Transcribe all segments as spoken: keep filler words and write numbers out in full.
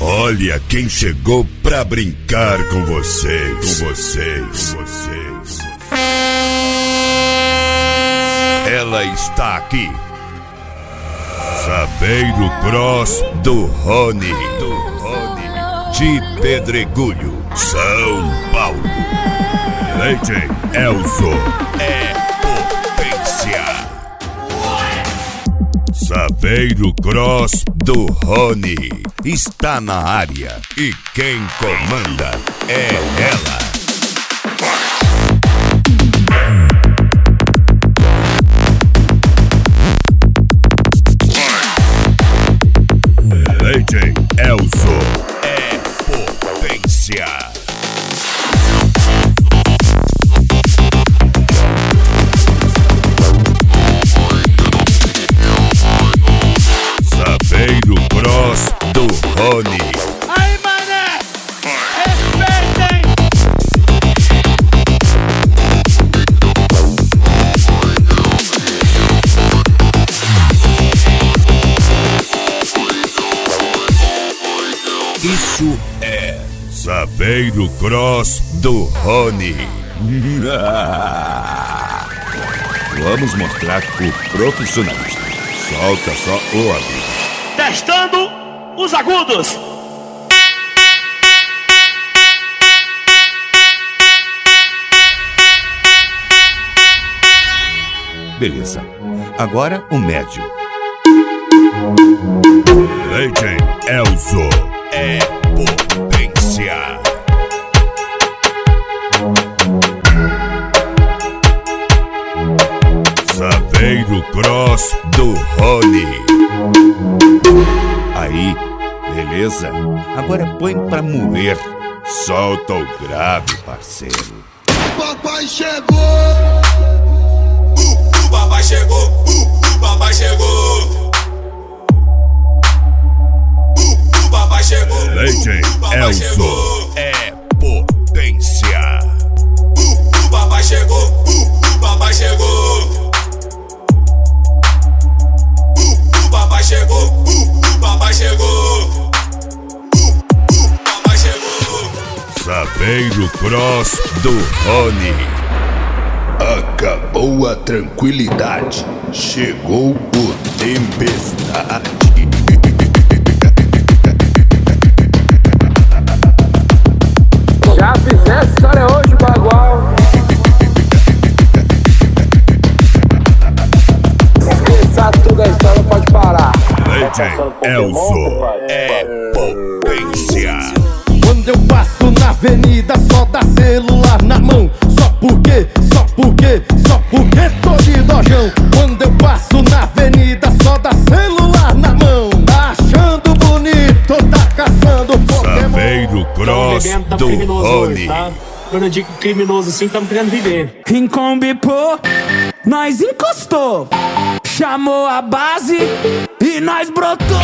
Olha quem chegou pra brincar com vocês, com vocês, com vocês. Ela está aqui. Saveiro Cross do Rony, do Rony, de Pedregulho, São Paulo. Leite Elzo é potência. Saveiro Cross do Rony está na área e quem comanda é ela. Leite Elzo é potência. Saveiro Cross do Rony. Aí, mané! Respeitem! Isso é Saveiro Cross do Rony. Vamos mostrar o profissionalista. Solta só o amigo. Testando os agudos. Beleza. Agora o médio. Leite Elzo é potência. Saveiro Cross do Rony. Aí, beleza. Agora põe pra moer. Solta o grave, parceiro. Papai chegou. Uh, o papai chegou. Uh, o papai chegou. Uh, o papai chegou. Leite Elzo é potência. Uh, o papai chegou. Uh, o papai chegou. Uh, o papai chegou. Uh, o papai chegou. Uh, o papai chegou. Saveiro Cross do Rony. Acabou a tranquilidade. Chegou o tempestade. Já fizesse história hoje, bagual. Esqueça tudo, a história pode parar. Leite Elzo é potência. Quando eu passo na avenida só dá celular na mão. Só porque, só porque, só porque tô de dojão. Quando eu passo na avenida só dá celular na mão. Achando bonito, tá caçando Pokémon. Saveiro Cross do Rony. Quando eu digo criminoso assim, tamo querendo viver. Incombi, pô, nós encostou. Chamou a base e nós brotou.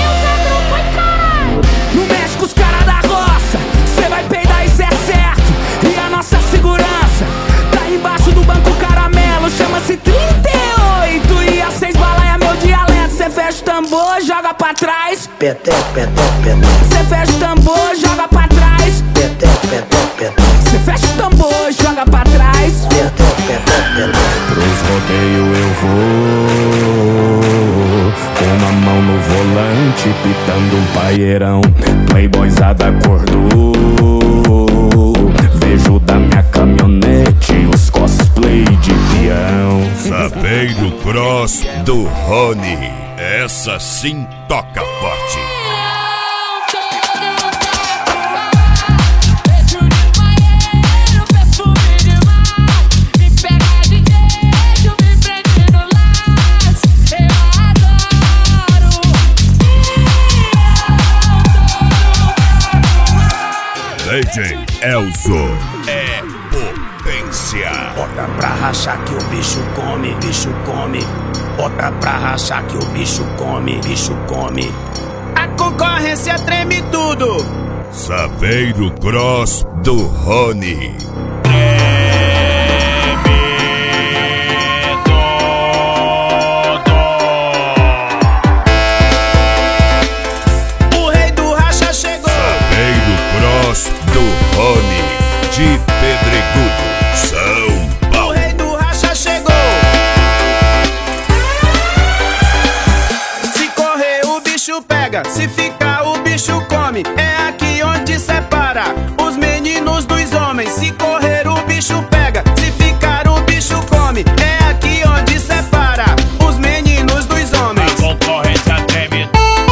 Não mexe com os caras da roça. Cê vai peidar, isso é certo. E a nossa segurança tá embaixo do banco caramelo. Chama-se trinta e oito. E a seis bala é meu dialeto. Cê fecha o tambor, joga pra trás. Peté, peté, peté. Cê fecha o tambor, joga pra trás. Peté, peté, peté. Cê fecha o tambor, joga pra trás. Peté, peté, peté. Pros rodeios eu vou, com uma mão no volante, pitando um paeirão. Playboyzada acordou, vejo da minha caminhonete os cosplay de peão. Saveiro Cross do Rony. Essa sim toca forte. Leite Elzo é potência. Bota pra rachar que o bicho come, bicho come. Bota pra rachar que o bicho come, bicho come. A concorrência treme tudo. Saveiro Cross do Rony. bicho come. É aqui onde separa os meninos dos homens. Se correr o bicho pega, se ficar o bicho come. É aqui onde separa os meninos dos homens. A concorrência treme.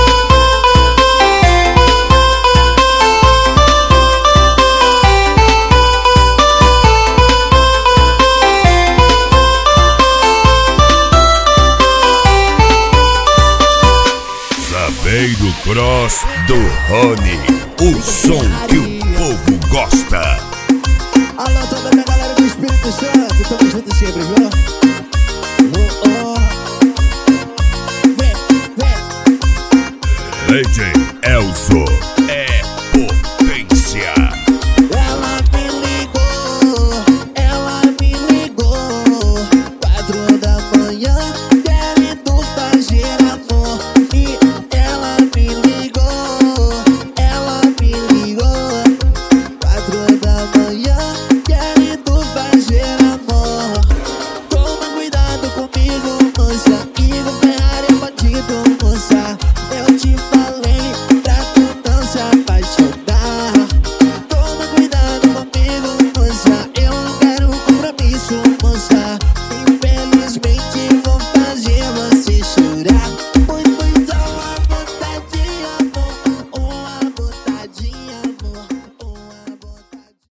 Saveiro Cross do Rony, o som que o povo gosta. Alô, toda a minha galera do Espírito Santo, tamo junto sempre, viu? Oh, oh. Vem, vem. A J